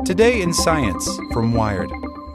Today in Science from Wired.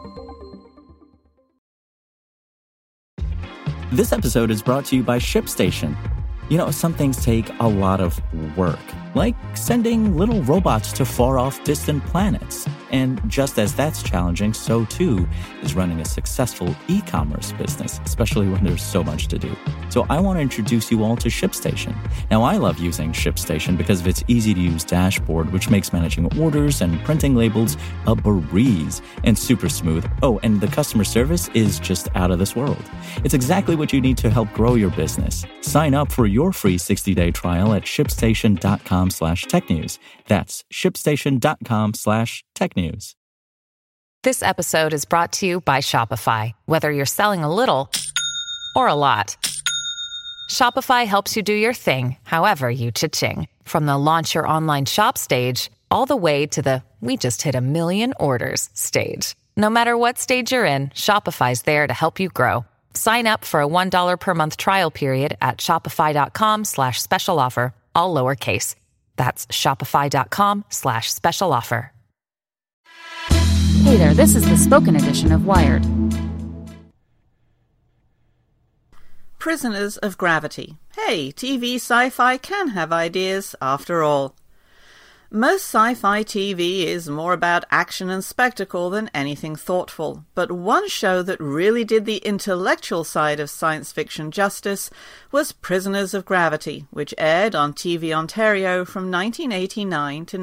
This episode is brought to you by ShipStation. You know, some things take a lot of work, like sending little robots to far-off distant planets. And just as that's challenging, so too is running a successful e-commerce business, especially when there's so much to do. So I want to introduce you all to ShipStation. Now, I love using ShipStation because of its easy-to-use dashboard, which makes managing orders and printing labels a breeze and super smooth. Oh, and the customer service is just out of this world. It's exactly what you need to help grow your business. Sign up for your free 60-day trial at shipstation.com/technews. That's shipstation.com/technews. This episode is brought to you by Shopify. Whether you're selling a little or a lot, Shopify helps you do your thing, however you cha-ching. From the launch your online shop stage, all the way to the we just hit 1 million orders stage. No matter what stage you're in, Shopify's there to help you grow. Sign up for a $1 per month trial period at shopify.com/special offer, all lowercase. That's shopify.com/special offer. Hey there, this is the spoken edition of Wired. Prisoners of Gravity. Hey, TV sci-fi can have ideas after all. Most sci-fi TV is more about action and spectacle than anything thoughtful, but one show that really did the intellectual side of science fiction justice was Prisoners of Gravity, which aired on TV Ontario from 1989 to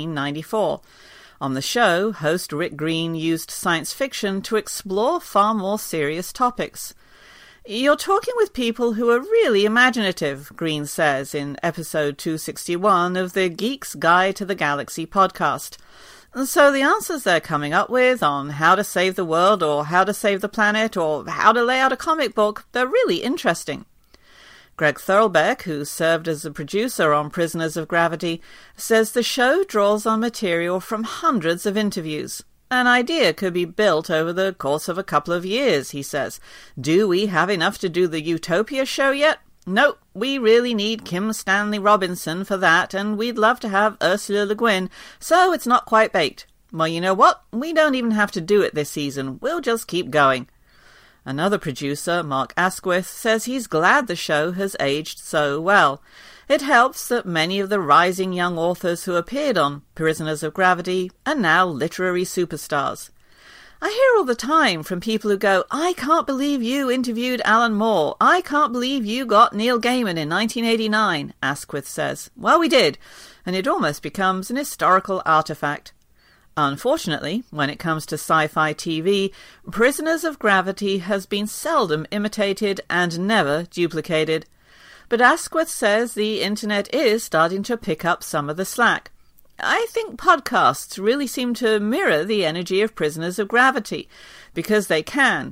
1994. On the show, host Rick Green used science fiction to explore far more serious topics. You're talking with people who are really imaginative, Green says in episode 261 of the Geek's Guide to the Galaxy podcast. So the answers they're coming up with on how to save the world or how to save the planet or how to lay out a comic book, they're really interesting. Greg Thurlbeck, who served as a producer on Prisoners of Gravity, says the show draws on material from hundreds of interviews. An idea could be built over the course of a couple of years, he says. Do we have enough to do the Utopia show yet? No, we really need Kim Stanley Robinson for that, and we'd love to have Ursula Le Guin, so it's not quite baked. Well, you know what? We don't even have to do it this season. We'll just keep going. Another producer, Mark Asquith, says he's glad the show has aged so well. It helps that many of the rising young authors who appeared on Prisoners of Gravity are now literary superstars. I hear all the time from people who go, I can't believe you interviewed Alan Moore. I can't believe you got Neil Gaiman in 1989, Asquith says. Well, we did, and it almost becomes an historical artifact. Unfortunately, when it comes to sci-fi TV, Prisoners of Gravity has been seldom imitated and never duplicated. But Asquith says the internet is starting to pick up some of the slack. I think podcasts really seem to mirror the energy of Prisoners of Gravity, because they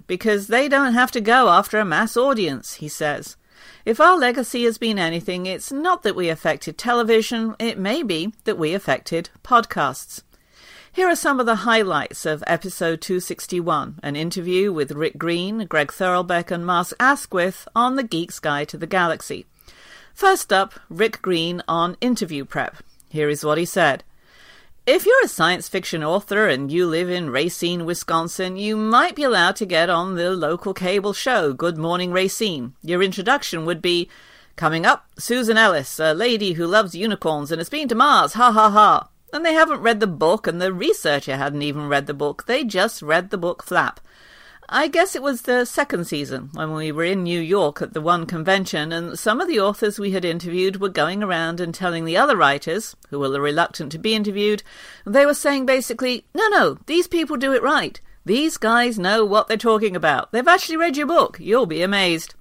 don't have to go after a mass audience, he says. If our legacy has been anything, it's not that we affected television, it may be that we affected podcasts. Here are some of the highlights of episode 261, an interview with Rick Green, Greg Thurlbeck and Mark Asquith on the Geek's Guide to the Galaxy. First up, Rick Green on interview prep. Here is what he said. If you're a science fiction author and you live in Racine, Wisconsin, you might be allowed to get on the local cable show, Good Morning Racine. Your introduction would be, coming up, Susan Ellis, a lady who loves unicorns and has been to Mars, ha ha ha. And they haven't read the book, and the researcher hadn't even read the book. They just read the book flap. I guess it was the second season, when we were in New York at the one convention, and some of the authors we had interviewed were going around and telling the other writers, who were reluctant to be interviewed, they were saying basically, no, these people do it right. These guys know what they're talking about. They've actually read your book. You'll be amazed.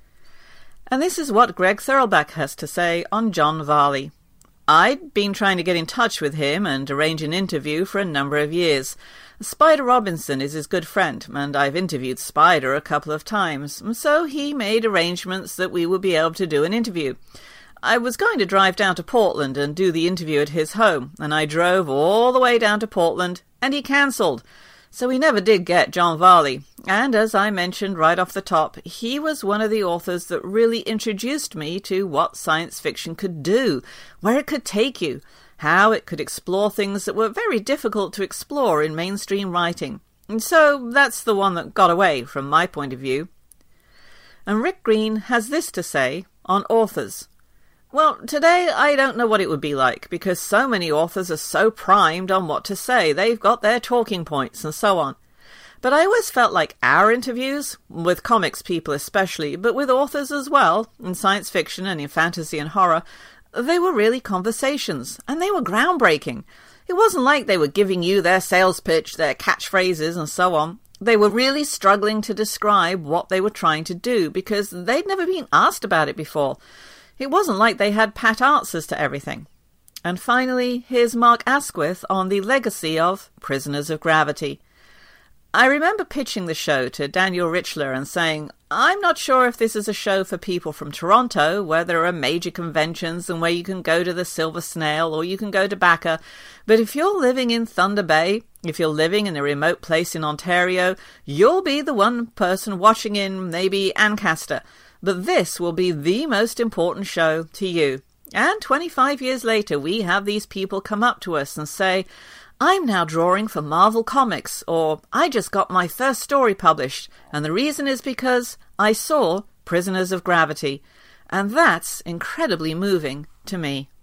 And this is what Greg Thurlbeck has to say on John Varley. I'd been trying to get in touch with him and arrange an interview for a number of years. Spider Robinson is his good friend, and I've interviewed Spider a couple of times, so he made arrangements that we would be able to do an interview. I was going to drive down to Portland and do the interview at his home, and I drove all the way down to Portland, and he cancelled. So we never did get John Varley, and as I mentioned right off the top, he was one of the authors that really introduced me to what science fiction could do, where it could take you, how it could explore things that were very difficult to explore in mainstream writing. And so that's the one that got away from my point of view. And Rick Green has this to say on authors. Well, today I don't know what it would be like, because so many authors are so primed on what to say. They've got their talking points and so on. But I always felt like our interviews, with comics people especially, but with authors as well, in science fiction and in fantasy and horror, they were really conversations, and they were groundbreaking. It wasn't like they were giving you their sales pitch, their catchphrases and so on. They were really struggling to describe what they were trying to do, because they'd never been asked about it before. It wasn't like they had pat answers to everything. And finally, here's Mark Asquith on the legacy of Prisoners of Gravity. I remember pitching the show to Daniel Richler and saying, I'm not sure if this is a show for people from Toronto, where there are major conventions and where you can go to the Silver Snail or you can go to Bacca, but if you're living in Thunder Bay, if you're living in a remote place in Ontario, you'll be the one person watching in maybe Ancaster, but this will be the most important show to you. And 25 years later, we have these people come up to us and say, I'm now drawing for Marvel Comics, or I just got my first story published, and the reason is because I saw Prisoners of Gravity. And that's incredibly moving to me.